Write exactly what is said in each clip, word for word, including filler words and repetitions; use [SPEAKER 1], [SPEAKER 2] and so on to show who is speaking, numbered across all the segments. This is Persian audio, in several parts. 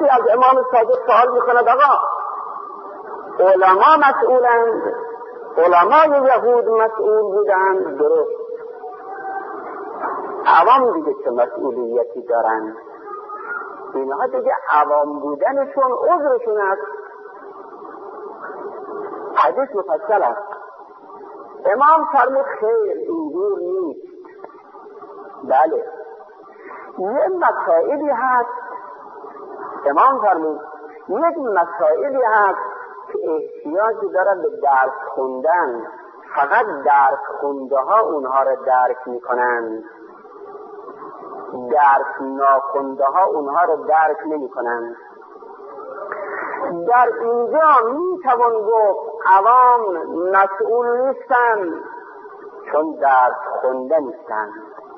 [SPEAKER 1] کسی از امام صادق سوال میکند آقا علما مسئولند، علمای یهود مسئول بودند، درست، عوام دیگه چه مسئولیتی دارند؟ اینها دیگه عوام بودنشون عذرشون است. حدیث مفصل است. امام فرمود خیر اینجور نیست. بله یه مسائلی هست، امام فرمود یک مسائلی هست که احتیاجی داره به درس خوندن، فقط درس خونده ها اونها را درک میکنند، درس ناخونده ها اونها را درک نمی کنند. در اینجا می توان گفت عوام مسئول نیستند چون درس خونده نیستند.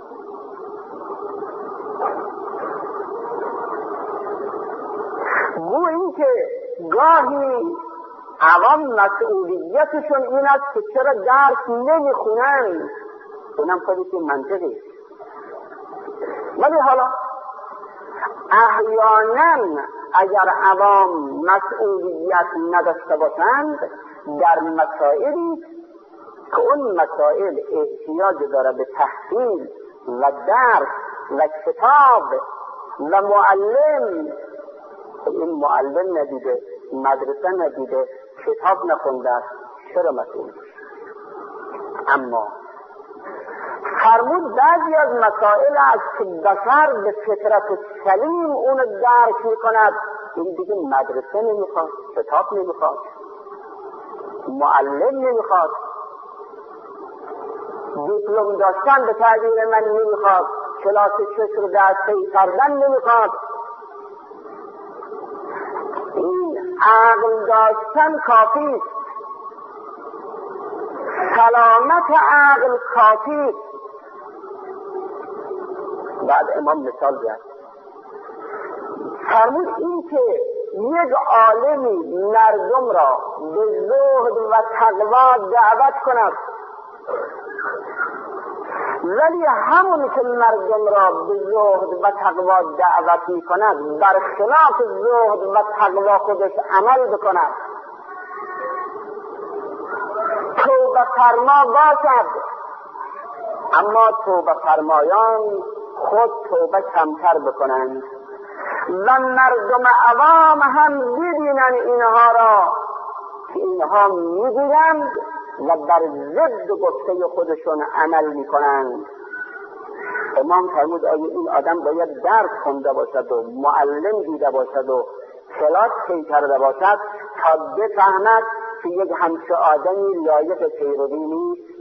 [SPEAKER 1] گو این که گاهی عوام مسئولیتشون این است که چرا درس نمی خونند، اونم خودش منطقی. ولی حالا احیانا اگر عوام مسئولیت نداشته باشند در مسائلی که اون مسائل احتیاج داره به تحصیل و درس و کتاب و معلم، این معلم ندیده، مدرسه ندیده، کتاب نخونده است، چرا مسئول؟ اما فرمود بعضی از مسائل است که بشر به فطرت سلیم اون درک میکند، این دیگه مدرسه نمیخواد، کتاب نمیخواد، معلم نمیخواد، دیپلم داشتن به تعبیر من نمیخواد، کلاس چشم رو دستی کردن نمیخواد. این عقل داشتن کافی است، سلامت عقل کافی است. بعد امام مثال زد، فرمود این که یک عالمی مردم را به زهد و تقوا دعوت کند، ولی همون که مردم را به زهد و تقوا دعوت می کند برخلاف زهد و تقوا خودش عمل بکند، توبه فرما باشد اما توبه فرمایان خود توبه کمتر بکنند و مردم عوام هم ببینن اینها را که اینها میگویند و بر ضد گفته خودشون عمل میکنند. امام فرمود آیا این آدم باید درس خونده باشد و معلم دیده باشد و کلاس طی کرده باشد تا بفهمد که یک همچه آدمی لایق پیروی نیست؟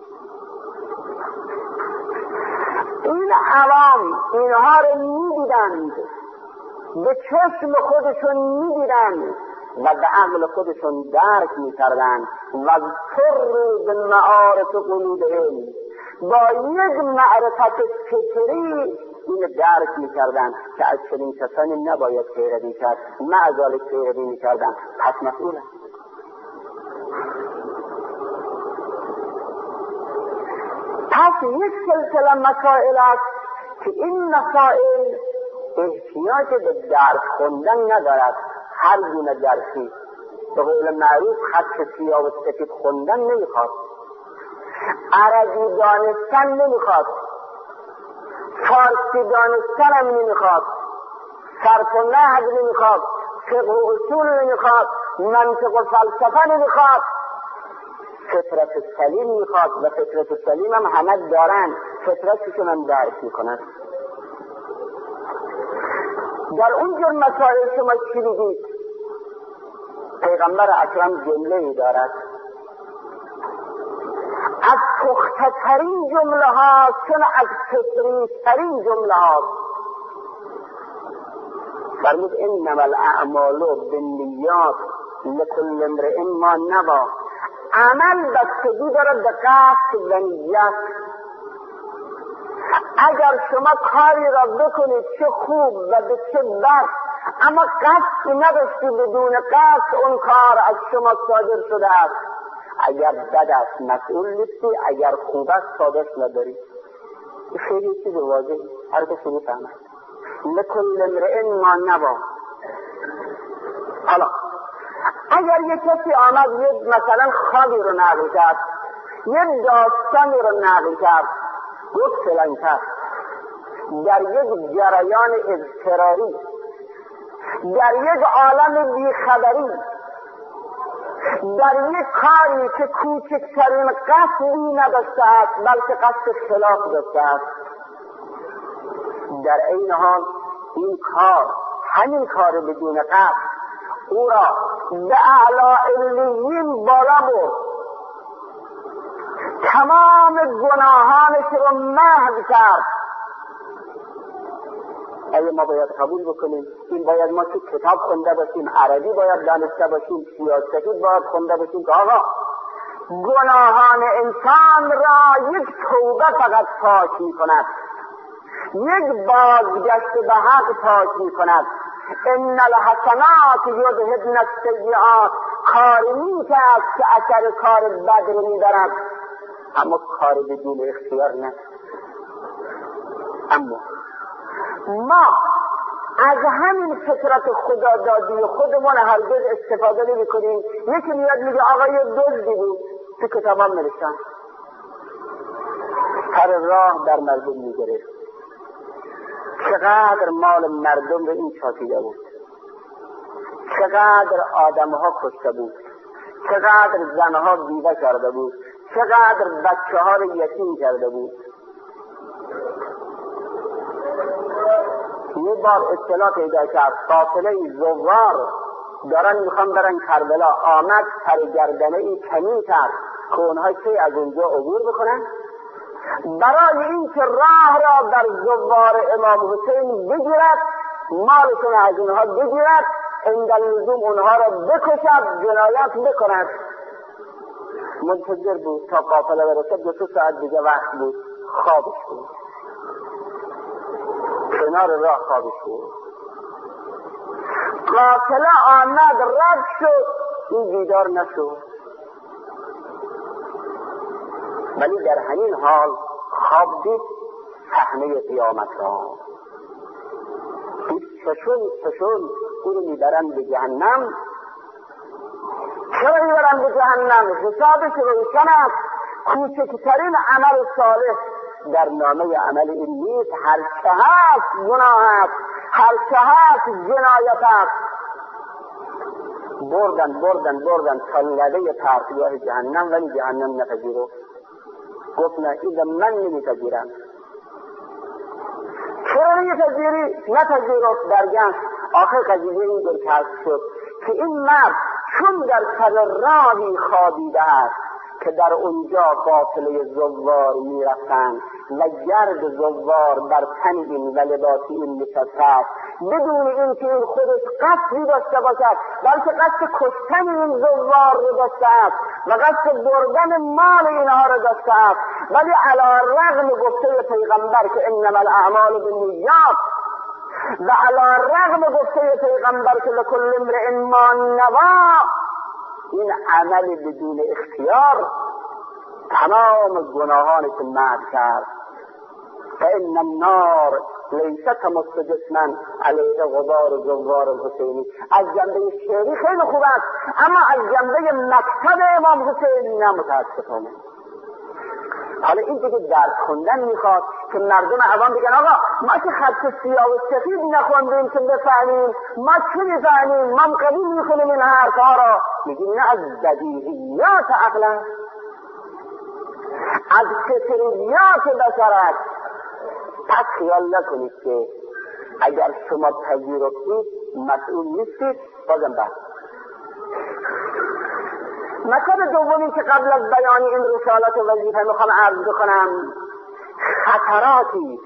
[SPEAKER 1] این عوام اینها رو میدیدند، به چشم خودشون میدیدند و به عقل خودشون درک میکردند و سر به معارف قلوبهم، با یک معرفت فکری این درک میکردند که از چنین کسانی نباید پیروی کرد، معذالک پیروی میکردند، پس مسئول است. پس یک سلسله مسائل است که این مسائل احتیاج به درس خوندن ندارد. هر گونه درسی به قول معروف خط سیاه و سفید خوندن نمیخواد، عربی دانستن نمیخواد، فارسی دانستن هم نمیخواد، صرف و نحو نمیخواد، فقه و اصول نمیخواد، منطق و فلسفه نمیخواد، فطرت سلیم میخواد و فطرت سلیم هم همه دارن، فطرتشون هم درک میکنن. در اون جور مسائل شما چی بگید؟ پیغمبر اکرم جمله ای دارد، از پخته ترین جمله ها چون از فطری ترین جمله ها فرمود انما الاعمال بالنیات لکل امرئ ما نوی. عمل بستگی دارد به قصد و نیت. اگر شما کاری را بکنید چه خوب و به چه بد، اما قصد نداشتی، بدون قصد اون کار از شما صادر شده است، اگر بد است مسئول نیستی، اگر خوب است صادر نداری. خیلی چیز واضحه، هر کسی میفهمد. لکل امرئ ما نوی. حالا اگر یک کسی آمد یک مثلا خوابی رو نقل کرد، یک داستانی رو نقل کرد، گفت فلان کس در یک جریان اضطراری، در یک عالم بیخبری، در یک کاری که کوچکترین قصدی نداشته است بلکه قصد خلاف داشته است، در این حال این کار، همین کار بدون قصد او را به اعلی علیین بالا برد، تمام گناهانش رو محو کرد. اگه ما باید قبول بکنیم، این باید ما تو کتاب خونده باشیم، عربی باید دانسته باشیم، سیاسی باید خونده باشیم که آقا گناهان انسان را یک توبه فقط پاک می کند، یک بازگشت به حق پاک می کند. ان الحسنات یذهبن السیئات، کار نیک است که اثر کار بد رو میبرد، اما کار بدون اختیار نه. اما ما از همین فطرت خدا دادی خودمون هرگز استفاده نمی کنیم. یکی میاد میگه آقا یه دزدی بود، تو کتابام نوشتن، هر راه در مردم میگرفت، چقدر مال مردم به این چاپیده بود، چقدر آدمها کشته بود، چقدر زنها بیوه کرده بود، چقدر بچه ها رو یتیم کرده بود. یه بار اطلاع پیدا کرد قافله زوار دارن میخوان برن کربلا، آمد سر گردنه این کمی کرد که اونها چه از اونجا عبور بکنن. برای این که راه را در زوار امام حسین بگیرد، مالشون از اونها بگیرد، عند اللزوم اونها را بکشد، جنایت بکند. منتظر بود تا قافله برسه، دو سه ساعت دیگه وقت بود، خوابش بود، کنار راه خوابش بود. قافله آمد رد شد، این بیدار نشد، ولی در همین حال خواب دید صحنه قیامت را، دید چشون چشون او رو میبرن به جهنم. چرا میبرن به جهنم؟ حسابش روشن است، کوچکترین عمل صالح در نامه عمل این نیست، هر چه هست گناه است، هر چه هست جنایت است. بردن بردن بردن تا لبه پرتگاه جهنم، ولی جهنم نپذیرفت، گفت نه این من نمیپذیرم. چرا نمیپذیری؟ نپذیرفت. برگشت. آخر قضیه این در کشف شد که این مرد چون در سر راهی خوابیده است که در اونجا قافله زوار میرفتند و گرد زوار بر تن این و لباس این نشسته است، بدون اینکه این خودش قصدی داشته باشد بلکه قصد کشتن این زوار رو داشته است و قصد بردن مال اینها رو داشته است، ولی علی رغم گفته پیغمبر که انما الاعمال بالنیات و علی رغم گفته پیغمبر که لکل امرئ ما نوی، این عمل بدون اختیار تمام گناهانش محو کرد. فإن النار لیس کمس جسما علیه غبار زوار الحسینی. از جنبه شعری خیلی خوب است، اما از جنبه مکتب امام حسین نه متاسفانه. حالا این دیگه درد خوندن میخواد که مردم عوام بگن آقا ما که خط سیاه و سفید نخوندیم که بفهمیم، ما چی میفهمیم، ما قبول میکنیم این حرفها را. میگیم نه، از بدیهیات عقل، از فطریات بشرت. پس خیال نکنید که اگر شما پذیرفتید مسئول نیستید. بازم بحث مطلب دومی که قبل از بیان این رسالت و وظیفه میخوام عرض بکنم، خطراتی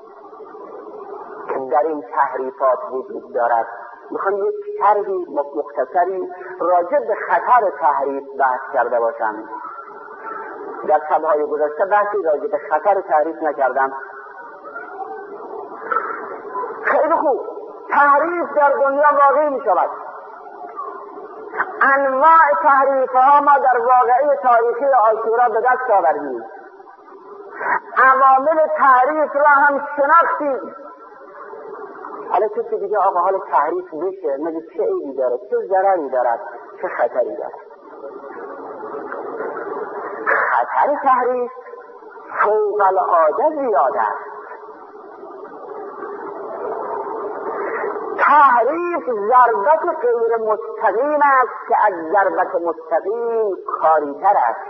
[SPEAKER 1] که در این تحریفات وجود دارد. میخوام یک شرحی مختصری راجع به خطر تحریف بحث کرده باشم. در شبهای گذشته بحثی راجع به خطر تحریف نکردم. خیلی خوب، تحریف در دنیا واقع میشود. انواع تحریف ها ما در واقعه تاریخی عاشورا به دست آوردیم. عوامل تحریف را هم شناختیم. حالا کسی دیگه آقا حال تحریف بشه مگه چه عیبی داره، چه ضرری دارد، چه خطری دارد؟ خطر تحریف فوق العاده زیاده است. تحریف ضربت غیر مستقیم است که از ضربت مستقیم کاری‌تر است.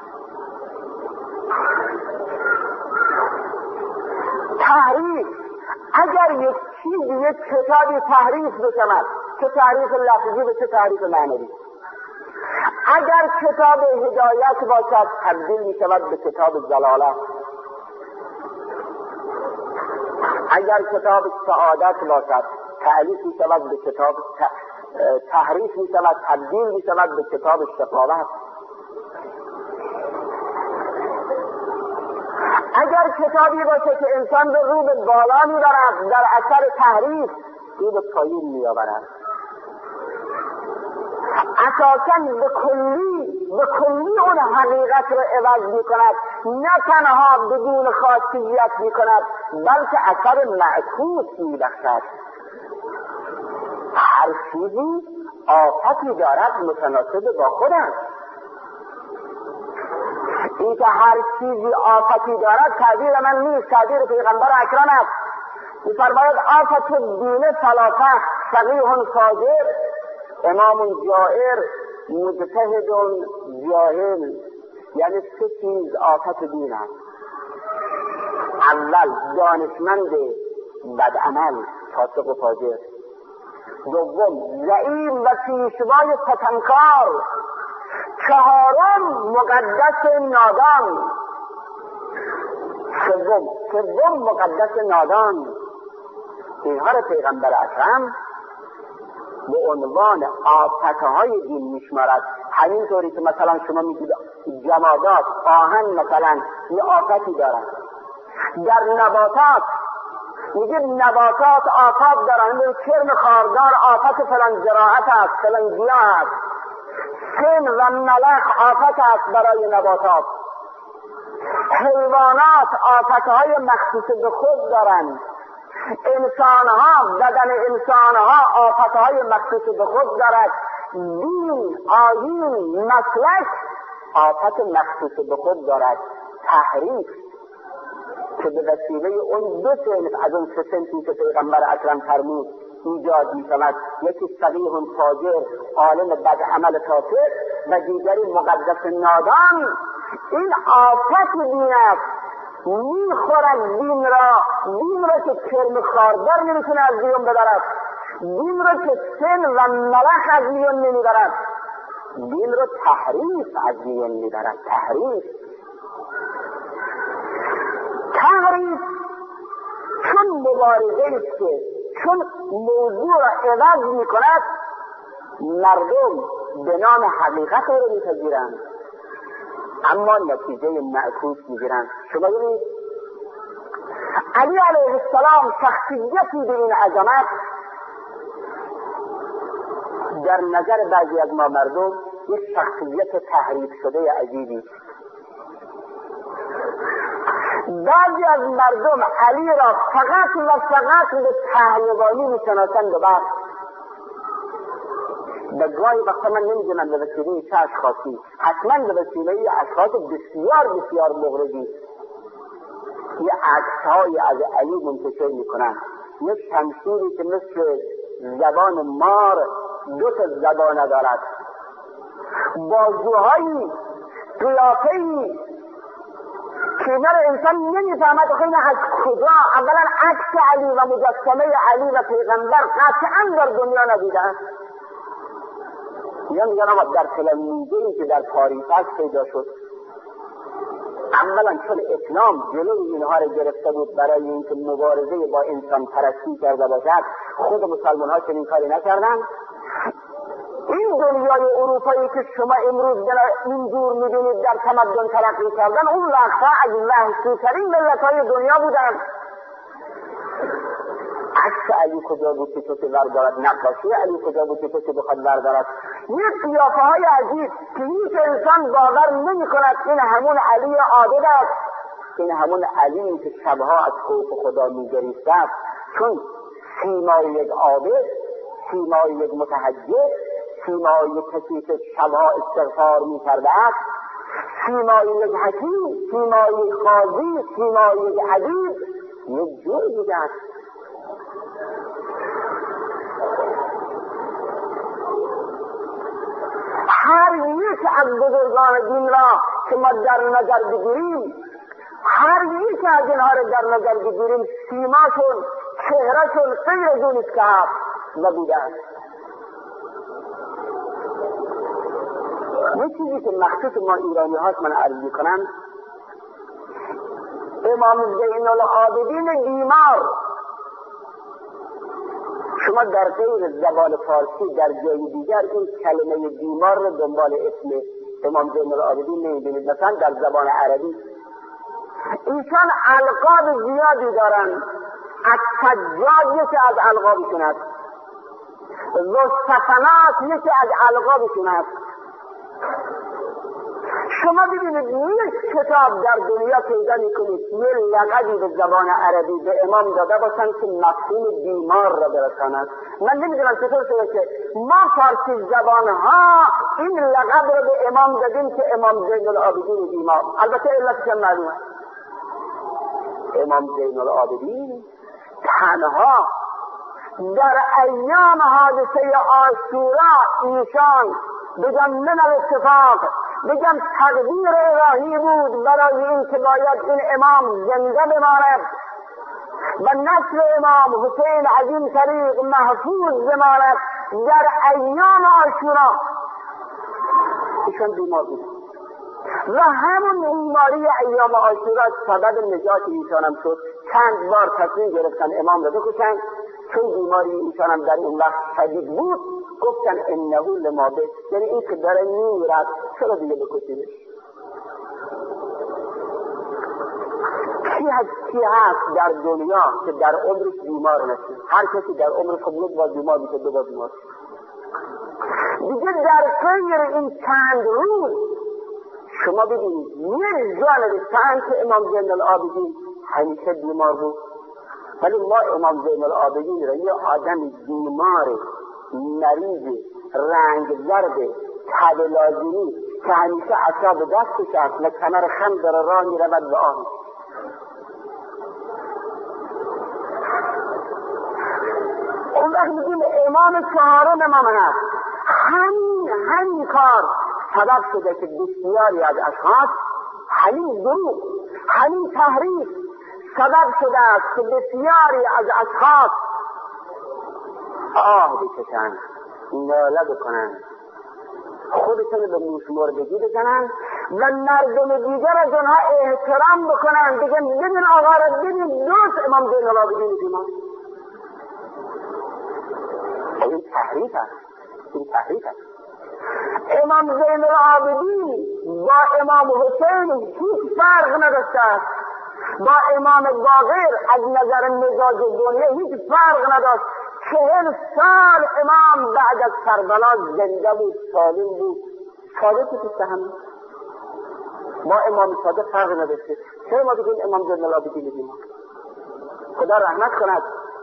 [SPEAKER 1] تحریف اگر یک چیزی یک کتابی تحریف بشود، چه تحریف لفظی و چه تحریف معنوی، اگر کتاب هدایت باشد تبدیل می شود به کتاب ضلالت، اگر کتاب سعادت باشد تألیف می شود به کتاب تحریف می شود تبدیل می شود به کتاب شقاوت. اگر کتابی باشه که انسان به رو به بالا می برد در اثر تحریف رو به پایین می آورد. اساساً به کلی به کلی اون حقیقت رو عوض می کند، نه تنها بدون خاصیت می کند بلکه اثر معکوس می بخشد. هر چیزی آفتی دارد متناسب با خودش. این که هر چیزی آفتی دارد تعبیر من نیست، تعبیر پیغمبر اکرم است. می‌فرماید آفت الدین ثلاثه، فقیه فاجر، امام جائر، مجتهد جاهل. یعنی سه چیز آفت دین است. اول دانشمند بدعمل فاسق و فاجر، دوم زعیم و پیشوای ستمکار، چهارم مقدس نادان، سوم سوم مقدس نادان. اینها را پیغمبر اکرم به عنوان آفتهای دین میشمارد. همینطوری که مثلا شما میگید جمادات، آهن مثلا یه آفتی دارن، در نباتات میگید نباتات آفات دارن، کرم خاردار آفت فلان زراعت است، فلان گیاه است. سن و ملخ آفت است برای نباتات. حیوانات آفتهای مخصوص به خود دارند. انسانها، بدن انسانها آفتهای مخصوص به خود دارد. دین، آیین، مسلک آفت مخصوص به خود دارد. تحریف که به وسیله اون دو صنف از اون سه صنفی که پیغمبر اکرم فرمود ایجاد می شود، یکی فقیه فاجر عالم بد عمل کافر و دیگری مقدس نادان. این آفت دین است. می خورد دین را، دین را که کرم خاردار نمیتونه از بیرون ببرد، دین را که سن و ملخ از میون نمیبرد، دین را تحریف از میون میبرد. تحریف تحریف چون مبارزه است که چون موضوع را عوض می کند، مردم به نام حقیقت را میپذیرند اما نتیجه معکوس میگیرند. شما ببینید علی علیه السلام شخصیتی به این عظمت در نظر بعضی از ما مردم یک شخصیت تحریف شده عجیبی. بعضی از مردم علی را فقط و فقط به پهلوانی میشناسند و بس. به گاهی وقتا من نمیدونم به وسیله چه اشخاصی، حتما به وسیله اشخاص بسیار بسیار مغرضی یه عکس‌های از علی منتشر میکنن، یک شمشیری که مثل زبان مار دو تا زبانه دارد، بازوهایی، قیافه‌ای که اینا رو انسان نمیفهمد خیلی از کجا. اولا عکس علی و مجسمه علی و پیغمبر قطعا در دنیا ندیدن. یا میگن آقا در فلان موزه‌ای که در پاریس هست پیدا شد. اولا چون اسلام جلوی اینها رو گرفته بود برای اینکه مبارزه با انسان پرستی کرده باشد، خود مسلمان ها چنین کاری نکردن. این دنیای اروپایی که شما امروز اینجور میبینید در تمدن ترقی کردن، اون وقتا از وحشی‌ترین ملت‌های دنیا بودن. عکس علی کجا بود که کسی بردارد؟ نقاشی علی کجا بود که کسی بخواد بردارد؟ یک قیافه های عجیب که هیچ انسان باور نمی کند این همون علی عابد است، این همون علی که شبها از خوف خدا می گریسته است. چون سیمای یک عابد، سیمای یک متحجب، سیمای یک کسی که شبها استغفار می کرده است، سیمای یک حکیم، سیمای یک قاضی، سیمای یک ادیب یک جور دیگه است. هر یک از بزرگان دین را که ما در نظر بگیریم، هر یک از اینها را در نظر بگیریم، سیماشون، چهرهشون غیر از اون است که هست و بوده است. یه چیزی که مخصوص ما ایرانی هاست من عرض میکنم، امام زین العابدین بیمار، شما در غیر زبان فارسی در جای دیگر این کلمه بیمار رو دنبال اسم امام زین العابدین نمیبینید. مثلا در زبان عربی ایشان القاب زیادی دارن. السجاد یکی از القابشون است، ذوالسفنات یکی از القابشون است. شما ببینید یک کتاب در دنیا پیدا میکنید یه لقبی به زبان عربی به امام داده باشن که مفهوم بیمار را برساند. من نمیدونم چطور شده که ما فارسی زبان ها این لقب را به امام دادیم که امام زین العابدین بیمار. البته علتش معلومه، امام زین العابدین تنها در ایام حادثه عاشورا ایشان بگم من الاتفاق، بگم تقدیر الهی بود برای این که باید این امام زنده بماند و نسل امام حسین از این طریق محفوظ بماند. در ایام عاشورا ایشان بیمار بود و همون بیماری ایام عاشورا سبب نجات ایشان هم شد. چند بار تصمیم گرفتن امام را بکشن، چون بیماری ایشان هم در اون وقت شدید بود، گفتن انه لما به، یعنی این که داره میمیرد چرا دیگه بکشیدش. کی هست کی هست در دنیا که در عمرش بیمار نشد؟ هر کسی در عمرش خب یک بار بیمار میشه، دو بار بیمار دیگه. در غیر این چند روز شما ببینید یک جانب چند که امام زین العابدین همیشه بیمار بود، ولی ما امام زین العابدین را یه آدم بیمار مریض رنگ زرد تب لازمی که همیشه اعصاب دستش است و کمر خم داره راه میرود به آن. اون وقت میگیم امام چهارم امام هست. همین همین کار سبب شده که بسیاری از اشخاص همین دروغ، همین تحریف سبب شده است که بسیاری از اشخاص آه بکشن، ناله بکنن، خودشون به موشمردگی بزنن و مردم دیگر از اونها احترام بکنن، بگن ببین آقا را ببین دوست امام زین العابدین بیمار. این تحریف است، این تحریف است. امام زین العابدین با امام حسین هیچ فرق نداشته است، با امام باقر از نظر مزاج دنیا هیچ فرق نداشت. چهل سال امام بعد از کربلا زنده بود، سالم بود، صادق بود. هم با امام صادق فرق نداشته. چرا ما بگیم امام زین العابدین بیمار؟ خدا رحمت کند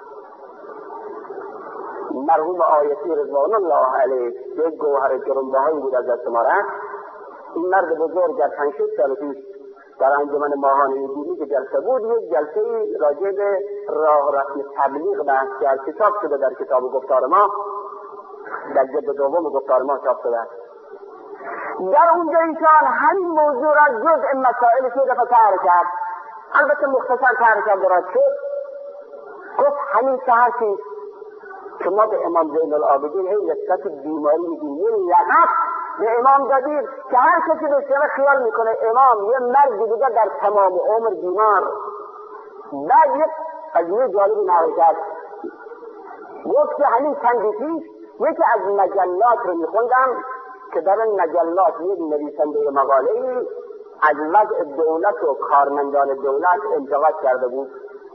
[SPEAKER 1] مرحوم آیتی رضوان الله علیه، یک گوهر گرانبهایی بود از دست ما رفت. این مرد بزرگ در پنج شش سال پیش در انجمن ماهانه دینی که جلسه بود، یک جلسه راجع به راه رسم تبلیغ بحث کرد. کتاب شده در کتاب گفتار ما، در جلد دوم گفتار ما چاپ شده. در اونجا ایشان همین موضوع را جزء مسائل شده فتح کرد، البته مختصر تر کرد درست شد. گفت همین ساعتی که ما به امام زین العابدین هی نسبت بیماری میگیم، یه لقب به امام دادیم که هر کسی به شما خیال میکنه امام یه مرد دیگه در تمام عمر بیمار. بعد یک از یه جالبی نقل کرد، گفت که همین چندی پیش یکی از مجلات رو میخوندم که در این مجلات یک نویسنده مقاله از وضع دولت و کارمندان دولت انتقاد کرده بود.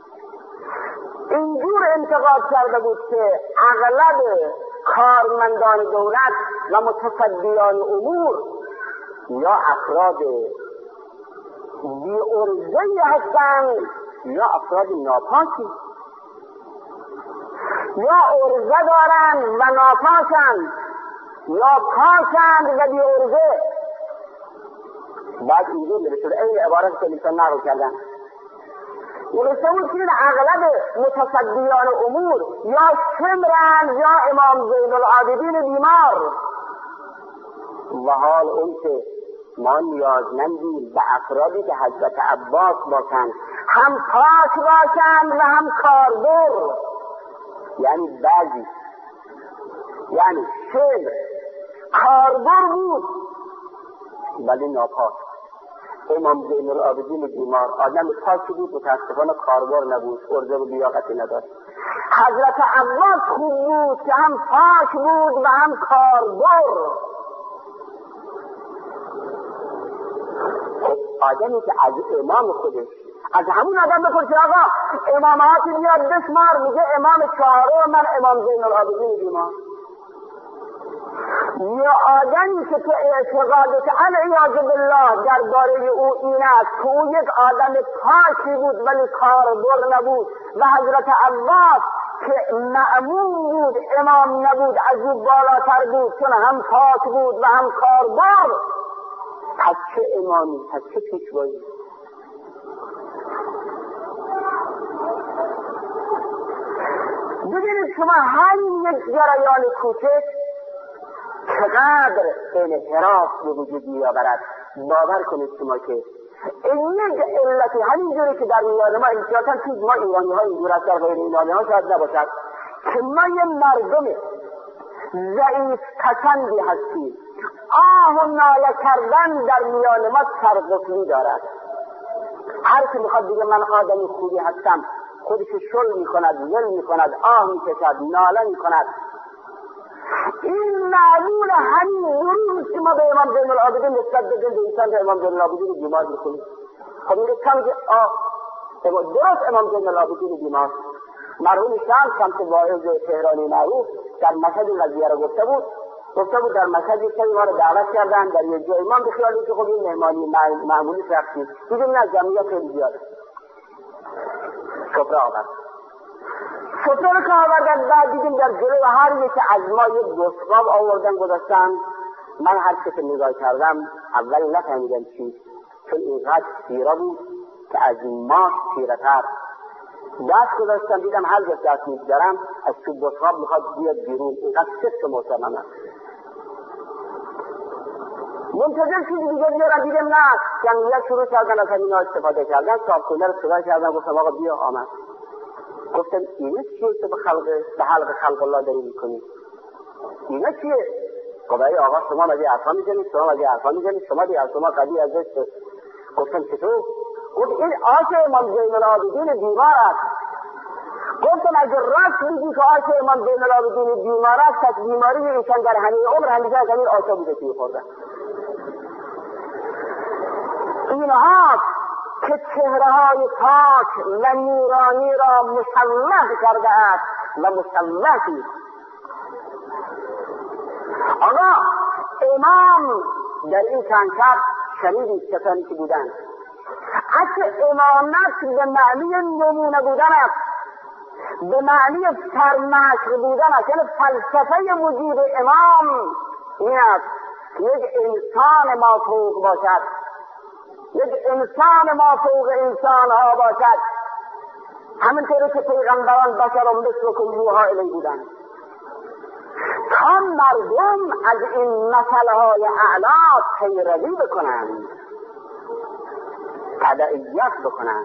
[SPEAKER 1] اینجور انتقاد کرده بود که اغلب کارمندان دولت و متصدیان امور یا افراد بی ارزه‌ای هستند یا افراد ناپاکی. یا عرضه دارند و ناپاکند یا پاکند و بی عرضه. بعد اینجور نوشته این عبارت که لیسان نقل کردن نوشته بود که اغلب متصدیان امور یا شمرند یا امام زین العابدین بیمار. و حال اون که ما نیازمندیم به افرادی که حضرت عباس باشند، هم پاک باشند و هم کاربر. یعنی بعضی یعنی شمر کاربر بود ولی ناپاک. امام زین العابدین بیمار آدم پاکی بود، متاسفانه کاربر نبود، عرضه و لیاقتی نداشت. حضرت عباس خوب بود که هم پاک بود و هم کاربر. آدمی که از امام خودش از همون آدم بپرسی آقا اماماتی میاد بشمار، میگه امام چهارم من امام زین العابدین بیمار. یا آدمی که تو اعتقادت العیاذ بالله درباره او این است که او یک آدم پاکی بود ولی کاربر نبود و حضرت عباس که مأمون بود امام نبود از او بالاتر بود چون هم پاک بود و هم کاربر. پس چه امامی، پس چه پیشوایی؟ ببینید شما همین یک جریان کوچک چقدر انحراف به وجود میآورد. باور کنید شما که این یک علتی همینجوری که در میان ما امتیازاً چیز ما ایرانی ها اینجور است، در غیر ایرانی ها شاید نباشد که ما یه مردم ضعیف پسندی هستیم. آه و ناله کردن در میان ما سرقفلی دارد. هر که میخواد دیگه من آدمی خوبی هستم خودش شل میکند، ول میکند، آه میکشد، ناله میکند. این معلول همین ضروری که ما به امام زین العابدین نسبت بدیم به انسان به امام زین العابدین بیمار میکنیم. خب میگه کم که آه درست امام زین العابدین بیمار. مرحوم شمس شمس واعظ تهرانی معروف در مشهد این قضیه را گفته بود. گفته بود در مشهد یک سری ما رو دعوت کردن در یک جای امام بخیالیم که خب این مهمانی معمولی شخصی دیگه نه جمعیت خیلی زیاده. سفره آورد سفره رو که آوردن بعد دیدیم در جلو هر یک از ما یک بشقاب آوردن گذاشتن. من هر چه که نگاه کردم اول نفهمیدم چی، چون اینقدر تیره بود که از ماش تیره تر. دست گذاشتم دیدم هر جا دست میگذارم از تو بشقاب میخواد بیاد بیرون. اینقدر سفت محترمم است. منتظر چیزی دیگه بیارم دیدم نه. جمعیت شروع کردن از همینا استفاده کردن. صاحبخونه رو صدا کردن گفتم آقا بیا آمد. گفتم اینه چیه که به خلق به حلق خلق الله داری میکنی؟ اینه چیه؟ گفت ای آقا شما مگه عرفا میزنید؟ شما مگه عرفا میزنید؟ شما دیگه شما قدی ازش. گفتم چطور؟ گفت این آش امام زین العابدین بیمار است. گفتم اگر راست میگی که آش امام زین العابدین بیمار است پس بیماری ایشان در همین عمر همیشه از همین آشا بوده که خوردن. اینها که چهره‌های پاک و نورانی را مشوه کرده است و مشوه شد. آقا امام در این چند شب شنیدید کسانی که بودند حتی امامت به معنی نمونه بودن است، به معنی سرمشق بودن است. یعنی فلسفه وجود امام این است که یک انسان مافوق باشد، یک انسان مافوق انسان ها باشد، همینطوری که پیغمبران بشر و مثلکم یوحی الی بودند تا مردم از این مسئله های اعلی پیروی بکنند، تبعیت بکنند.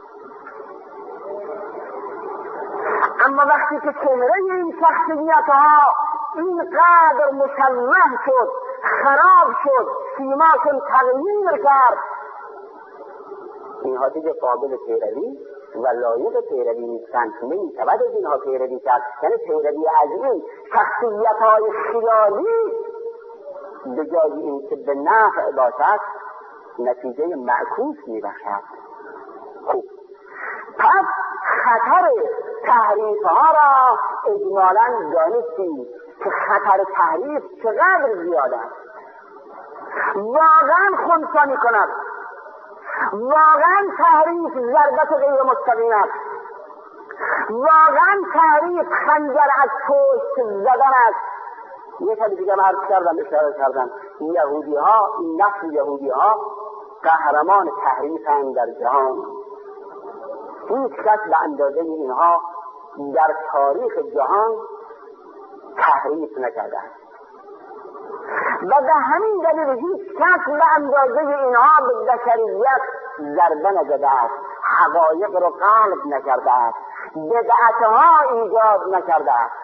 [SPEAKER 1] اما وقتی که چهره این شخصیت ها اینقدر مشوه شد، خراب شد، سیماشون تغییر کرد، اینها دیگه قابل پیروی و لایق پیروی نیستند. نمی‌شود از اینها پیروی کرد. یعنی پیروی از این شخصیت های خیالی به جای این که به نفع باشد نتیجه معکوس می‌بخشد. خوب، پس خطر تحریف ها را اجمالاً دانستیم که خطر تحریف چقدر زیاد است. واقعاً خنثی می‌کند، واقعاً تحریف ضربت غیر مستقیم است. واقعا تحریف خنجر از پشت زدن است. یک حدیث دیگه عرض کردم، اشاره کردم، یهودی ها، این نسل یهودی ها قهرمان تحریفند در جهان. هیچ کس به اندازه اینها در تاریخ جهان تحریف نکرده است و به همین دلیل هیچ کس به اندازه اینها به بشریت ضربه نزده است، حقایق رو قلب نکرده است، بدعتها ایجاد نکرده است.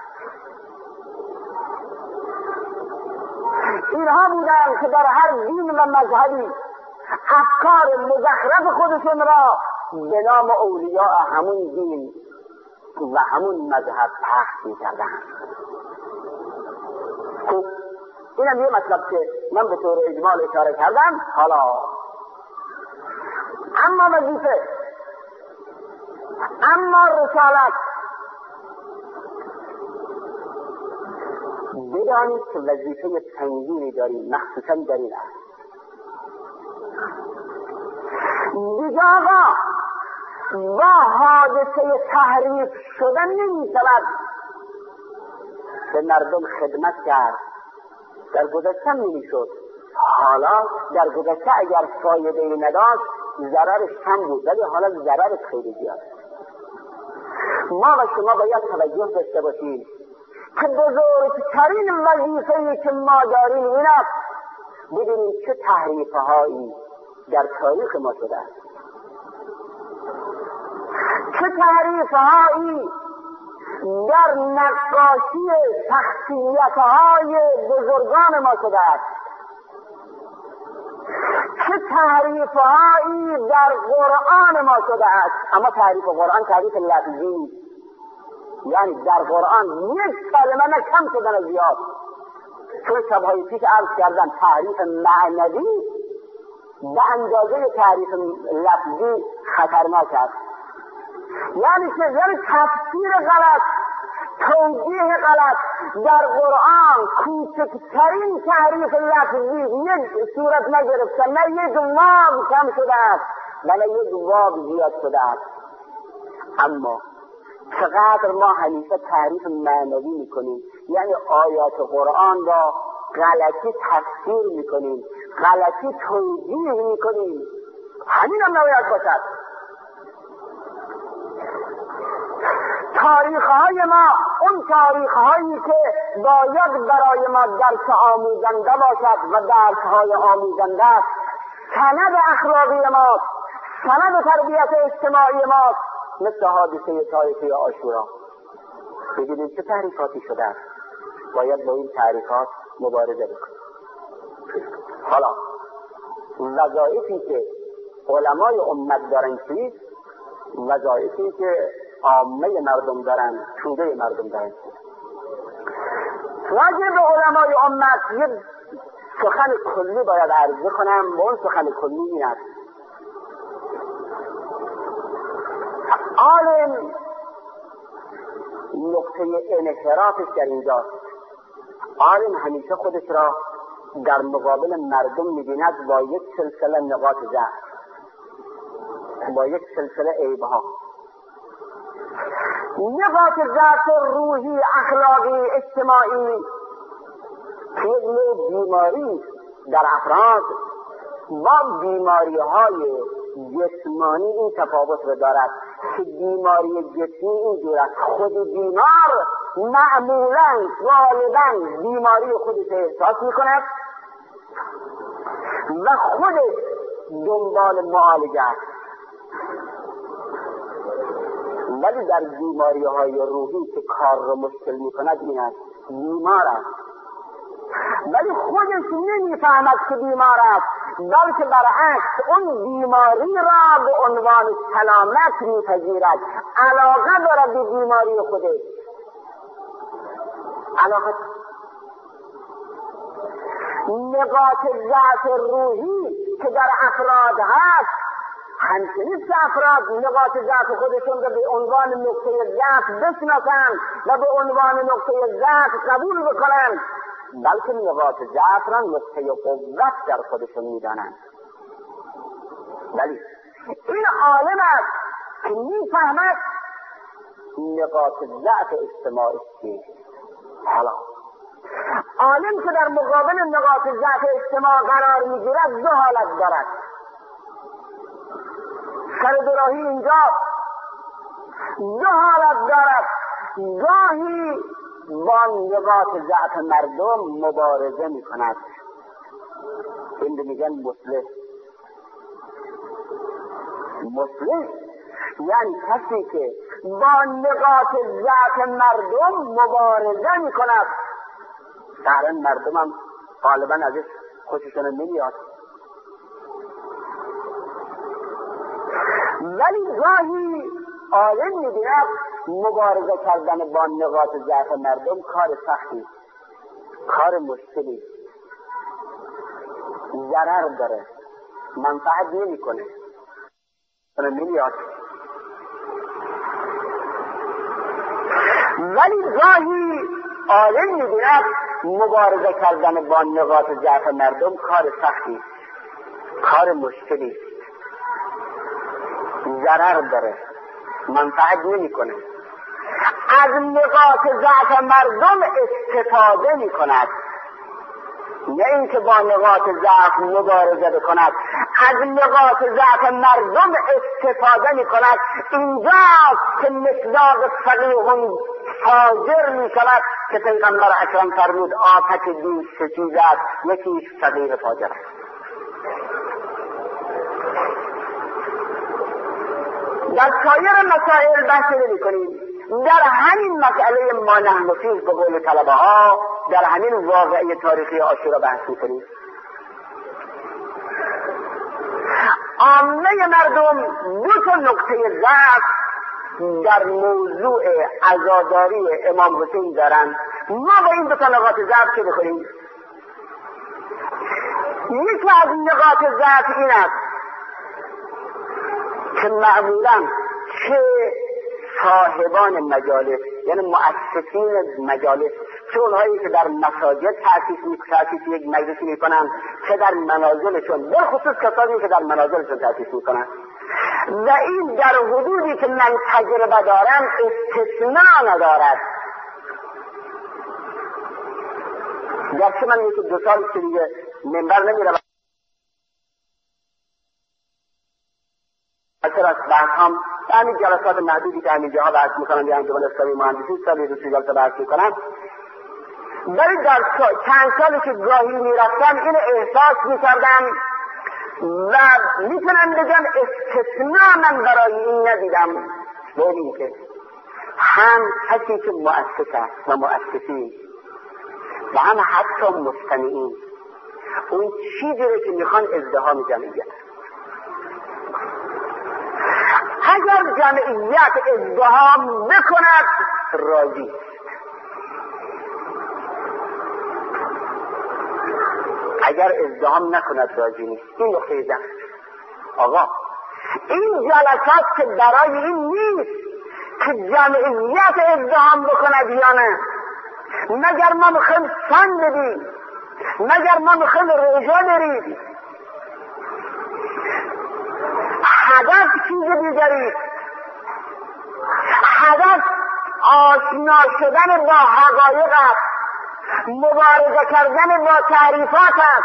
[SPEAKER 1] اینها بودند که در هر دین و مذهبی افکار مزخرف خودشون را به نام اولیاء همون دین و همون مذهب پخش می‌کردند. خب اینم یه مطلب که من به طور اجمال اشاره کردم. حالا اما وظیفه، اما رسالت، بدانید که وظیفه سنگینی داریم، مخصوصا در این است. دیگه آقا با حادثه تحریف شدن نمی‌شود به مردم خدمت کرد. در گذشته نمی‌شد، حالا در گذشته اگر فایده‌ای نداشت ضررش کم بود، ولی حالا ضررش خیلی زیاد. ما و شما باید توجه داشته باشیم که بزرگترین وظیفه‌ای که ما داریم این است ببینیم چه تحریف‌هایی در تاریخ ما شده است، چه تحریف‌هایی در نقاشی شخصیت‌های بزرگان ما شده است، چه تحریف‌هایی در قرآن ما شده است. اما تحریف قرآن تحریف لفظی، یعنی در قرآن یک کلمه نه کم شدن زیاد. چون شبهای پیش عرض کردم تحریف معنوی به اندازه تحریف لفظی خطرناک است. یعنی که یعنی تفسیر غلط، توجیه غلط در قرآن، کوچکترین تحریف لفظی یک صورت نگرفته، نه یک واو کم شده است و نه یک واو زیاد شده است. اما چقدر ما همیشه تحریف معنوی میکنیم، یعنی آیات قرآن را غلطی تفسیر میکنیم، غلطی توجیه میکنیم. همین هم نباید باشد. تاریخهای ما، اون تاریخهایی که باید برای ما درس آموزنده باشد و درسهای آموزنده است، سند اخلاقی ماست، سند تربیت اجتماعی ماست، مثل حادثه تاریخی عاشورا. ببینید چه تحریفاتی شده است، باید با این تحریفات مبارزه بکنیم. حالا وظایفی که علمای امت دارن چیست؟ وظایفی که عامه مردم دارن، توده مردم دارن. راجع به علمای امت یه سخن کلی باید عرضه کنم و اون سخن کلی این است: عالم نقطه انحرافش در اینجاست. عالم همیشه خودش را در مقابل مردم می‌بیند با یک سلسله نقاط ضعف، با یک سلسله عیب‌ها، نقاط ضعف روحی، اخلاقی، اجتماعی که یک نوع بیماری در افراد با بیماری‌های جسمانی این تفاوت رو دارد که بیماری جسمی اینجور است: خود بیمار معمولاً غالباً بیماری خودش احساس می‌کند و خودش دنبال معالجه است، ولی در بیماری‌های روحی که کار رو مشکل می‌کند این است: بیمار است ولی خودش نمی‌فهمد که بیمار است، بلکه برعکس اون بیماری را به عنوان سلامت می‌پذیرد، علاقه دارد به بیماری خودش. علاقه نقاط ضعف روحی که در افراد هست، همچنین که افراد نقاط ضعف خودشون را به عنوان نقطه ضعف بشناسند و به عنوان نقطه ضعف قبول بکنند، بلکه نقاط ضعف را نقطه قوت در خودشون میدانند. ولی این عالم است که میفهمد نقاط ضعف اجتماع است. حالا عالم که در مقابل نقاط ضعف اجتماع قرار میگیرد دو حالت دارد. سر دوراهی اینجا دو حالت دارد. گاهی با نقاط ضعف مردم مبارزه می کند، این میگن مصلح. مصلح یعنی کسی که با نقاط ضعف مردم مبارزه می کند. در مردم هم غالبا ازش خوششون نمیاد، ولی گاهی عالم می‌بیند مبارزه کردن با نقاط ضعف مردم کار سختی، کار مشکلی، ضرر داره، منفعت نمی‌کنه، نمیاد. ولی گاهی عالم می‌بیند مبارزه کردن با نقاط ضعف مردم کار سختی، کار مشکلی، ضرر داره، منفعت نمی‌کنه. از نقاط ضعف مردم استفاده می‌کند، نه اینکه با نقاط ضعف مبارزه بکند. از نقاط ضعف مردم استفاده می‌کند. اینجاست که مصداق فقیه فاجر می‌شود که پیغمبر اکرم فرمود آتش دوست سه چیز است، یکیش فقیه فاجر است. در سایر مسائل بحث نمی‌کنیم، در همین مسئله ما نحن فیه به قول طلبه ها، در همین واقعه تاریخی عاشورا بحث می‌کنیم. عامه مردم دو تا نقطه ضعف در موضوع عزاداری امام حسین دارند. ما به این دو تا نقاط ضعف چه بکنیم؟ یکی از نقاط ضعف این است که معمولا چه صاحبان مجالس، یعنی مؤسسین مجالس، چه اونهایی که در مساجد تأسیس یک مجلسی میکنن، چه در منازلشون، در خصوص کسانی که در منازلشون تأسیس میکنن، و این در حدودی که من تجربه دارم استثناء ندارد. گرچه من یکی دو سال که دیگه منبر نمیرم، اکثر از بحث هم همین جلسات محدودی که همین جاها بحث میکنم، یا انجمن اسلامی مهندسی سالی روسی جلسه بحث میکنم، ولی در چند سالی که گاهی میرفتم این احساس میکردم و میتونم بگم استثناء من برای این ندیدم، به این که هم کسی که مؤسس است و مؤسسین و هم حتی مستمعین اون چیزی رو که میخوان ازدحام جمعیت، اگر جمعیت ازدحام بکند راضی، اگر ازدحام نکند راضی نیست. این نقطه ضعف. آقا این جلسات که برای این نیست که جمعیت ازدحام بکند یا نه، مگر ما میخوایم سن بدیم، مگر ما میخوایم روژه بریم، هدف چیز دیگری، هدف آشنا شدن با حقایق است، مبارزه کردن با تعریفات است.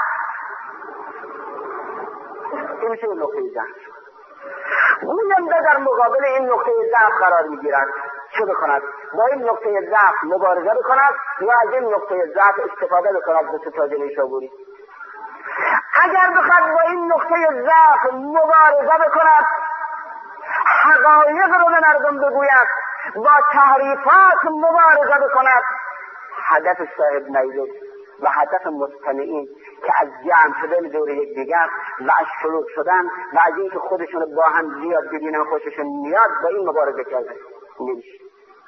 [SPEAKER 1] این میشه نقطه ضعف. گوینده در مقابل این نقطه ضعف قرار میگیرد، چه بکند؟ با این نقطه ضعف مبارزه بکند یا از این نقطه ضعف استفاده بکند به تاجر شاگوری؟ اگر بخواد با این نقطه ضعف مبارزه بکند، حقایق رو به مردم بگوید، با تحریفات مبارزه بکند، هدف صاحب مجلس و هدف مستمعین که از جمع شدن دور یک دیگر و از شروع شدن و از اینکه خودشون با هم زیاد ببینن خوششون میاد، با این مبارزه کرده نمیشه.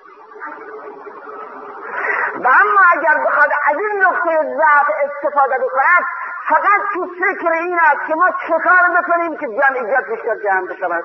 [SPEAKER 1] و اما اگر بخواد از این نقطه ضعف استفاده بکند، فقط تو فکر این است که ما چه کار بکنیم که جمعیت بیشتر جمع بشود.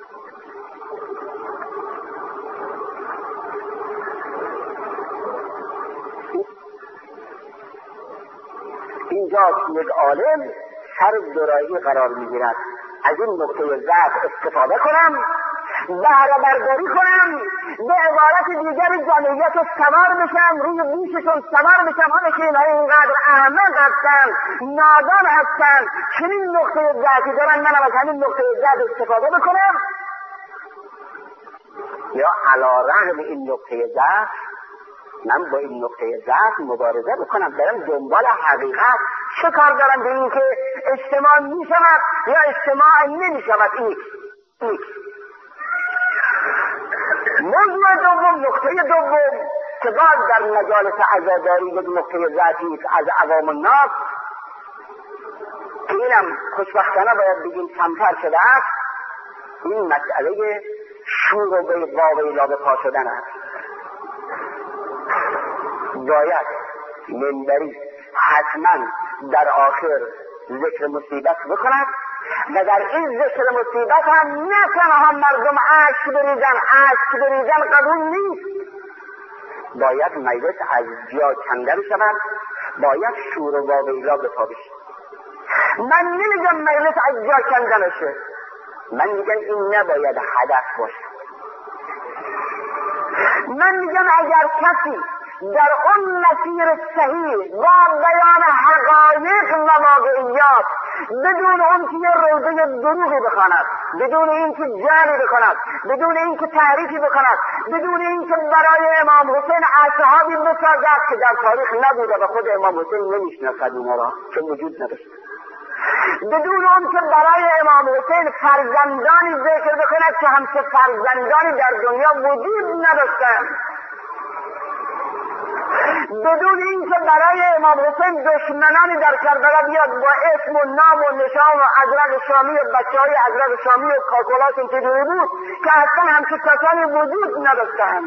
[SPEAKER 1] اینجاست یک عالم سر دورایی قرار میگیرد، از این نقطه ضعف استفاده کنم بهره برداری کنم، به عبارت دیگر جمعیت سوار بشم، روی گوششون سوار بشم، حالا که اینها اینقدر احمق هستن، نادان هستن، چنین نقطه ضعفی دارن، منم از همین نقطه ضعف استفاده بکنم، یا علی رغم این نقطه ضعف من با این نقطه ضعف مبارزه بکنم، برم دنبال حقیقت. چه کار دارم به این که اجتماع می شود یا اجتماع نمی شود؟ این این موضوع دوم، نقطه دوم که باز در مجالس عزاداری یک نقطه ضعفی از عوام الناس که اینم خوشبختانه باید بگیم کمتر شده است، این مسئله شور و واویلا به پا شدن است. باید منبری حتما در آخر ذکر مصیبت بکند و در این ذکر مصیبت هم نه تنها مردم اشک بریزن، اشک بریزن قبول نیست، باید مجلس از جا کنده شود، باید شور و واویلا به پا بشه. من نمیگم مجلس از جا کنده بشه، من میگم این نباید هدف باشه. من میگم اگر کسی در اون مسیر صحیح و بیان حقایق و واقعیات بدون اون که یه روزه دروغی بخواند، بدون این که جعلی بکند، بدون این که تحریفی بکند، بدون این که برای امام حسین اصحابی بسازد که در تاریخ نبوده و خود امام حسین نمیشناسد اینا را که وجود نداشت، بدون اون که برای امام حسین فرزندانی ذکر بکند که همچه فرزندانی در دنیا وجود نداشتند، بدون اینکه برای امام حسین دشمنانی در کربلا بیاد با اسم و نام و نشان و ازرق شامی و بچه های ازرق شامی و کاکولات اینطوری بود که اصلا همچه کسانی وجود نداشتند.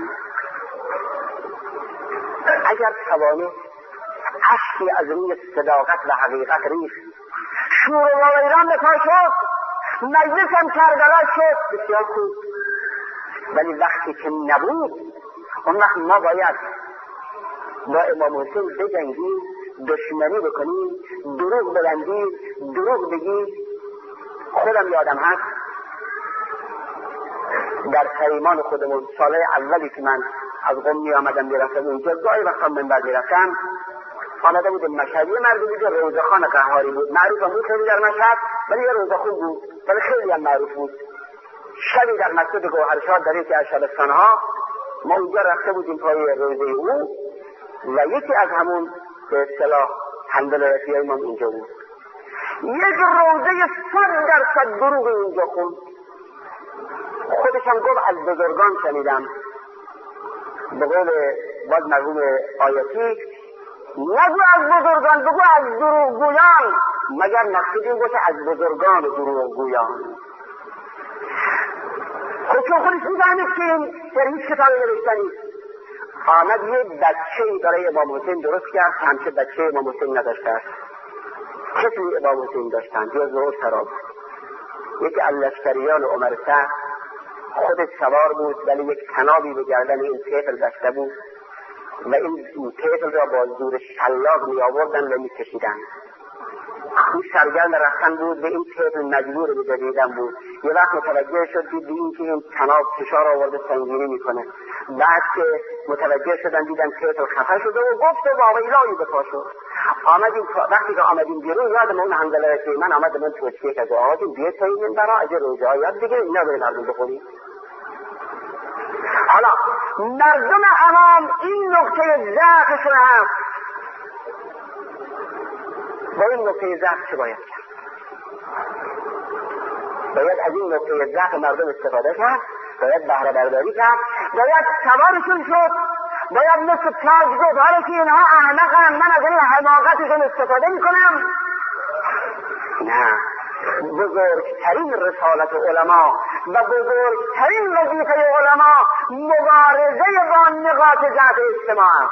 [SPEAKER 1] اگر توانه عشقی از روی صداقت و حقیقت ریخت، شور و واویلان به پا شد، مجلس هم کربلا شد، بسیار خوب. ولی وقتی که نبود، اون وقت ما باید با امام حسین بجنگیم، دشمنی بکنیم، دروغ بلندیم، دروغ بگیم. خودم یادم هست در کریمان خودمون ساله اولی که من از قم می آمدم میرفتم اونجا، گاهی وقتا منبر میرفتم، آمده بود مشهد، یه مردی بود روزخان قهاری بود، معروف هم بود خیلی در مشهد، ولی یه روزخون بود ولی خیلی هم معروف بود. شبی در مسجد گوهرشاد در یکی از شبستانها ما اونجا رفته بودیم پای روزه او و یکی از همون به اصطلاح حمدل رفیعی من اونجا بود. یک روزه صد درصد دروغ اونجا خوند. خودشم گفت از بزرگان شنیدم، به قول باز مرحوم آیتی، نگو از بزرگان، بگو از دروغگویان، مگر مقصود این باشه از بزرگان دروغگویان. خود چون خودش می‌فهمید که این در هیچ کتابی نوشته نیست. آمد یه بچه‌ای برای امام حسین درست کرد، همچه بچه امام حسین نداشته است. کسی امام حسین داشتند یا زهور سراب. یکی از لشکریان عمر سعد خودش سوار بود ولی یک تنابی به گردن این طفل بسته بود و این طفل را با زور شلاق می آوردن و می کشیدن. این سرگرم رفتن بود به این طفل مجبور به جدیدن بود. یه وقت متوجه شد دید این که این تناب فشار آورده سنگینی میکنه. بعد که متوجه شدن دیدن طفل خفه شده و گفت و واویلایی به پا شد. آمدیم وقتی که آمدیم بیرون یادم اون حنظله رسید من آمدم من توصیه که آقایون بیاید تا این برا از روزه ها یاد دیگه اینا به مردم بخوریم. حالا مردم عوام این نقطه ضعفشون هست، با این نقطه ضعف چه باید کرد؟ باید از این نقطه ضعف مردم استفاده کرد، باید بهره برداری کرد، باید سوارشون شد، باید مثل تاج گفت حالا که اینها احمقن من از این حماقتشون استفاده میکنم. نه، بزرگترین رسالت علما و بزرگترین وظیفه علما مبارزه با نقاط ضعف اجتماع است.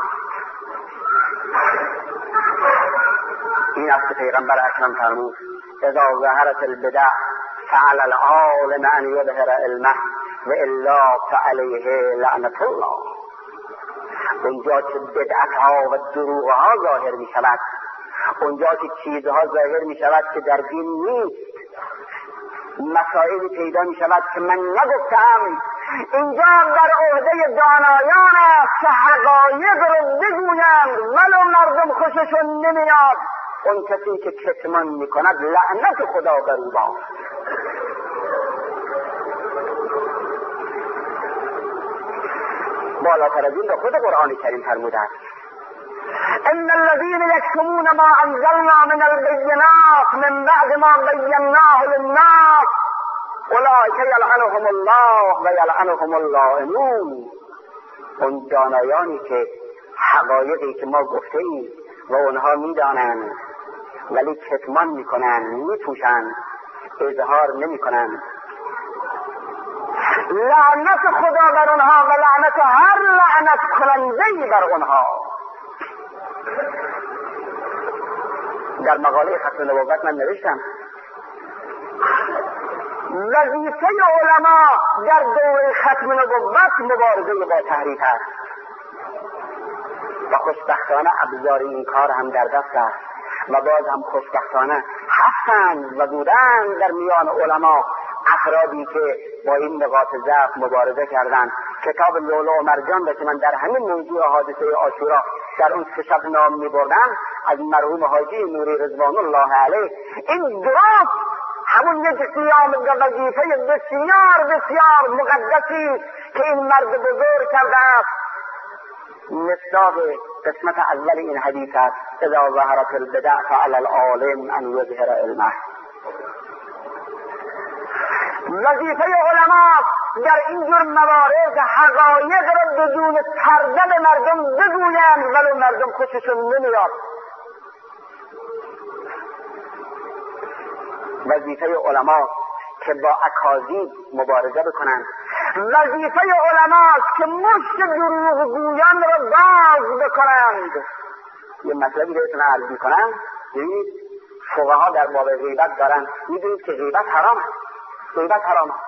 [SPEAKER 1] این است که پیغمبر اکرم فرمود اذا ظهرت البدع فعلى العالم ان یظهر علمه و الا فعلیه لعنت الله. اونجا که بدعت ها و دروغ ها ظاهر می شود، اونجا که چیزها ظاهر می شود که در دین نیست، مسائلی پیدا می شود که من نگفتم. اینجا در عهده دانایان است که حقایق رو بگویند ولو مردم خوششون نمیاد. اون کسی که کتمان می کند لعنت خدا بر او باد. بالاتر از این به خود قرآن کریم فرموده است ان الذين يكتمون ما انزلنا من البينات من بعد ما بيناه للناس اولئك يلعنهم الله و یلعنهم اللائمون. اون دانایانی که حقایقی که ما گفته ایم و اونها میدانند ولی کتمان میکنند، میپوشند، اظهار نمیکنند، لعنت خدا بر اونها و لعنت هر لعنت کننده‌ای بر اونها. در مقاله ختم نبوت من نوشتم وظیفه علما در دوره ختم نبوت مبارزه با تحریف است و خوشبختانه ابزار این کار هم در دست است و باز هم خوشبختانه هستند و بودند در میان علما افرادی که با این نقاط ضعف مبارزه کردند. کتاب لؤلؤ و مرجان که من در همین موضوع حادثه عاشورا در اون سه شب نام می‌بردم از مرحوم حاجی نوری رضوان الله علیه، این درست همون یک قیام و وظیفه بسیار بسیار مقدسی که این مرد بزرگ کرده است. مصداق قسمت اول این حدیث است اذا ظهرت البدع فعلى العالم ان یظهر علمه. وظیفه علما در اینجور موارد حقایق را بدون پرده به مردم بگویند ولو مردم خوششون نمیاد. وظیفه علما که با اکاذیب مبارزه بکنند. وظیفه علما که مشت دروغگویان را باز بکنند. یه مطلبی بهتون عرض میکنم. ببینید فقها در باب غیبت دارن، میدونید که غیبت حرام است. غیبت حرام است.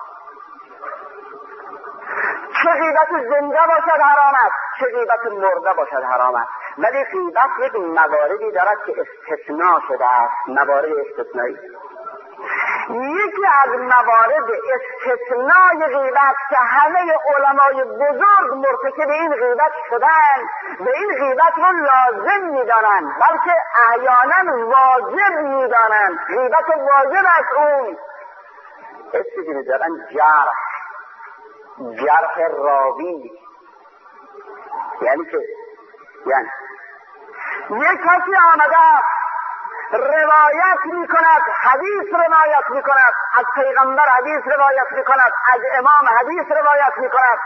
[SPEAKER 1] چه غیبت زنده باشد حرام است، چه غیبت مرده باشد حرام است. ولی غیبت یک مواردی دارد که استثناء شده است، موارد استثنایی. یکی از موارد استثنای غیبت که همه علمای بزرگ مرتکب این غیبت شدن و این غیبت رو لازم میدانند بلکه احیانا واجب میدانند. غیبت واجب است. اون اسمی میذارن جرح، جرح راوی، یعنی که یعنی یک کسی آمده روایت می کند، حدیث روایت می کند، از پیغمبر حدیث روایت می کند، از امام حدیث روایت می کند.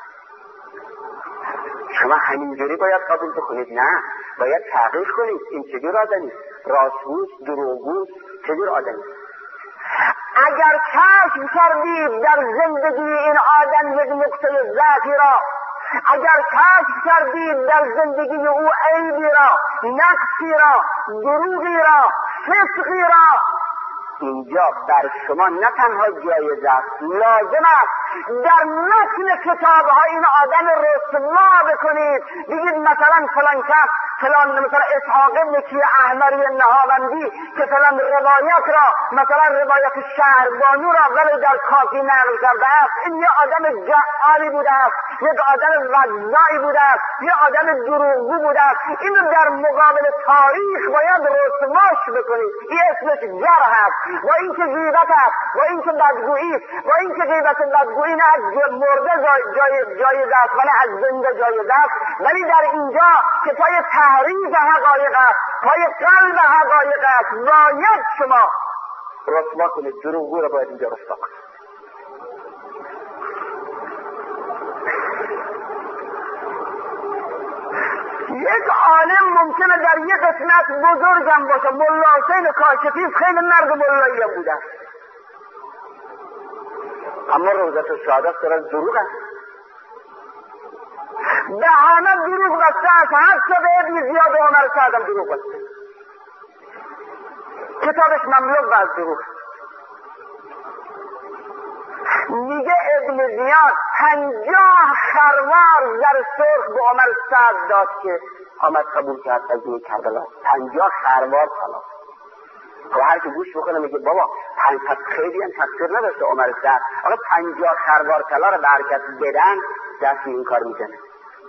[SPEAKER 1] شما همینجوری باید قبول بکنید؟ نه، باید تحقیق کنید این چجور آدمی، راستگوست، دروغگوست، چجور آدمی. اگر کشف کردید در زندگی این آدم یک نقطه ضعفی را، اگر کشف کردید در زندگی او عیبی را، نقصی را، دروغی را، فسقی را، اینجا بر شما نه تنها جایز است، لازم است در متن کتاب‌ها این آدم رسوا بکنید. بگید مثلا فلان کس، فلان مثلا اسحاق بن احمری نهاوندی که فلان روایت را، مثلا روایت شهربانو را ولی در کافی نقل کرده است، این یه آدم جعالی بوده است، یک آدم وضاعی بوده است، یه آدم دروغگو بوده است. اینو در مقابل تاریخ باید رسواش بکنید. این اسمش جرح است. و این که غیبت است، و این که بدگویی است، و این که غیبت بدگویی نه از مرده جای جایز است ولی از زنده جایز است. ولی در اینجا که پای تحریف حقایق است، پای قلب حقایق است، باید شما رسوا کنید. دروغگو را باید اینجا رسوا کنید. یک عالم ممکنه در یک قسمت بزرگم باشه. ملا حسین کاشفی خیلی مرد ملایی هم بوده، اما روزت الشهادت در دروغ است. به همه دروغ بسته است. حتی به ابن زیاد و عمر سعدم دروغ بسته. کتابش مملو از دروغ. میگه ابن زیاد پنجاه خروار زر سرخ به عمر سعد داد که آمد قبول کرد از این کربلا. پنجاه خروار طلا. خب هر که گوش بکنه میگه بابا پنج پس خیلی هم تقصیر نداشته عمر سعد. آقا پنجاه خروار طلا رو به حرکت بدن دستی این کار میزنه.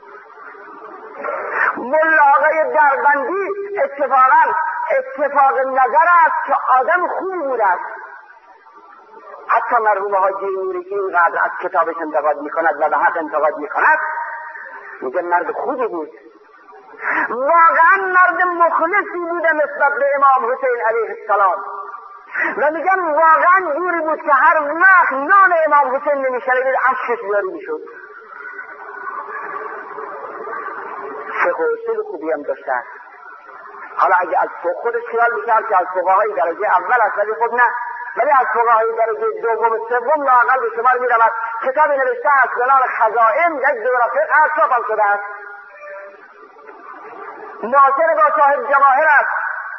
[SPEAKER 1] ملا آقای دربندی اتفاقا اتفاق نظر است که آدم خوب بود است. حتی مرحوم حاجی نوری که اینقدر از کتابش انتقاد میکند و به حق انتقاد میکند میگه مرد خوبی بود، واقعا مرد مخلصی بوده نسبت به امام حسین علیه السلام و میگن واقعا جوری بود که هر وقت نام امام حسین نمیشنید اشکش جاری میشد. فقه و اصول خوبی هم داشته. حالا اگه از خودش خیال میکرد که از فقهای درجه اول است ولی خب نه، ولی از فقهای درجه دوم و سوم لااقل به شمار میرود. کتابی نوشته از گلال خزائن یک دوره فقه چاپ شده است. ناصر با صاحب جواهر است.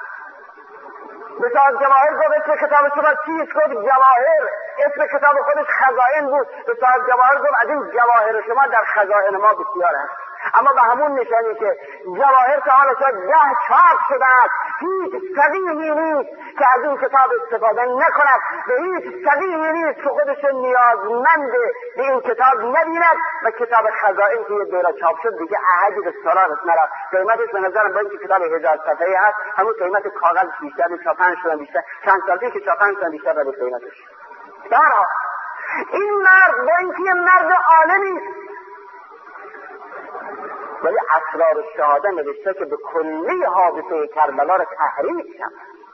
[SPEAKER 1] به صاحب جواهر گفت اسم کتاب شما چیست؟ گفت جواهر. اسم کتاب خودش خزائن بود. به صاحب جواهر گفت از این جواهر شما در خزائن ما بسیار است. اما به همون نشانی که جواهر تا حالا شاید ده چاپ شده است، هیچ سقیمی نیست که از این کتاب استفاده نکند و هیچ سقیمی نیست که خودش نیازمند به این کتاب نبیند و کتاب خزائن که یه دوره چاپ شد دیگه احدی به سراغش نرفت. قیمتش به نظرم با اینکه کتاب هزار صفحه‌ای هست همون قیمت کاغذ بیشتر، چاپن شدن بیشتر، چند سال پیش که چاپن شدن بیشتر به قیمتش. برا این مرد با اینکه مرد عالمی ولی اسرار الشهاده نوشته که به کلی حادثه کربلا را تحریف کرد،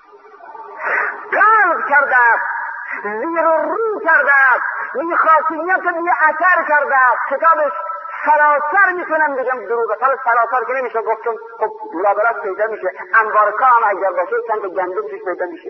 [SPEAKER 1] قلب کرده است، زیر و رو کرده است، بی خاصیت بی اثر کرده است. کتابش سراسر میتونم بگم دروغه، حالا سراسر که نمیشه گفت چون خب لابرات پیدا میشه، انبارکا هم اگر باشه چند تا گندم توش پیدا میشه.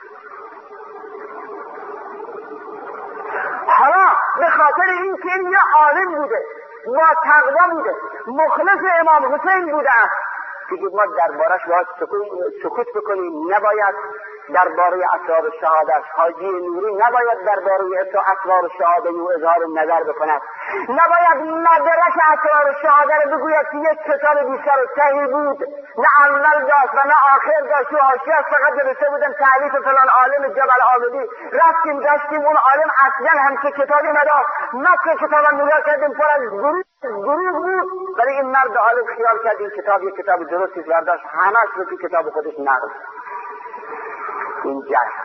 [SPEAKER 1] حالا به خاطر این که این یه عالم بوده، با تقوا بوده، مخلص امام حسین بوده است، دیگه ما دربارش باید سکوت بکنیم. نباید درباره اسرار الشهاده حاجی نوری نباید درباره اسرار الشهاده او اظهار نظر بکند. نباید مدرک اسرار الشهاده رو بگوید که یک کتاب بیشتر و صحیح بود، نه اول داشت و نه آخر داشت و حاشیه‌اش فقط نوشته بودن تعلیف فلان عالم جبل آمدی. رفتیم گشتیم اون عالم اصلا هم که کتابی نداشت، متن کتابم نگاه کردیم پر از گروه گروه بود، ولی این مرد عالم خیال کرد این کتاب یک کتاب درستی برداشت همش رو تو کتاب خودش نقل. این جهل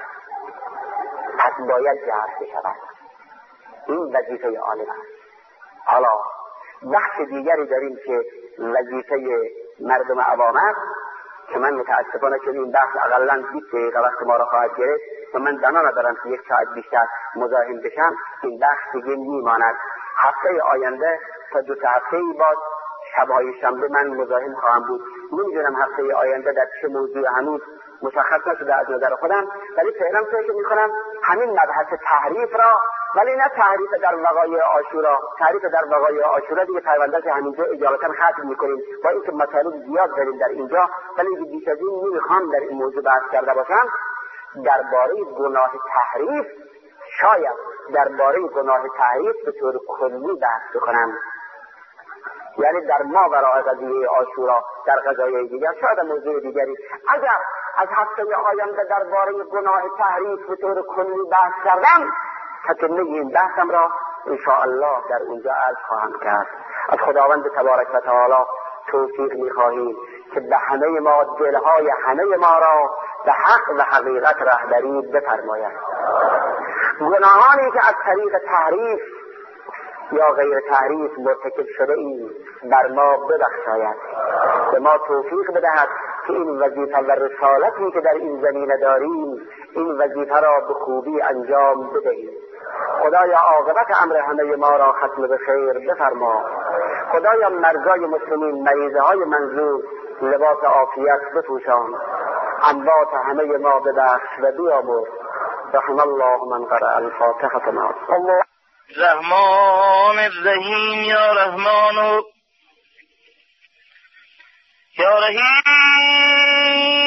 [SPEAKER 1] پس باید جهل بشود. این وظیفه عالم است. حالا بحث دیگری داریم که وظیفه مردم عوام است که من متاسفانه که این بحث اقلا بیست دقیقه وقت ما را خواهد گرفت و من دنا ندارم که یک ساعت بیشتر مزاحم بشم. این بحث دیگه میماند. هفته آینده تا دو تا هفته ای بعد شبهای شنبه من مزاحم خواهم بود. نمیدونم هفته آینده در چه موضوع هنوز مشخص نشده از نظر خودم، ولی فعلا فکر میکنم همین مبحث تحریف را، ولی نه تحریف در وقایع عاشورا، تحریف در وقایع عاشورا دیگه پرونده که همینجا اجالتا ختم میکنیم با اینکه مطالب زیاد داریم در اینجا، ولی بیش از این نمیخوام در این موضوع بحث کرده باشم. درباره گناه تحریف شاید درباره گناه تحریف به طور کلی بحث کنم، یعنی در ما برای قضیه عاشورا در قضایای دیگر شاید موضوع دیگری. اگر از هفته آینده درباره گناه تحریف به طور کلی بحث کردم، تکمله این بحثم را انشاءالله در اونجا عرض خواهم کرد. از خداوند تبارک و تعالی توفیق می‌خواهیم که به همه ما دلهای همه ما را به حق و حقیقت رهبری بفرماید. گناهانی که از طریق تحریف یا غیر تحریف مرتکب شده ایم بر ما ببخشاید، به ما توفیق بدهد که این وظیفه و رسالتی که در این زمینه داریم این وظیفه را به خوبی انجام بدهیم. خدایا عاقبت امر همه ما را ختم به خیر بفرما. خدایا مرزای مسلمین مریضه های منظور لباس عافیت بپوشان. اموات همه ما ببخش و بیامرز. رحم الله من قرأ الفاتحة معه. الله
[SPEAKER 2] رحمان الرحیم یا رحمانو یا رحیم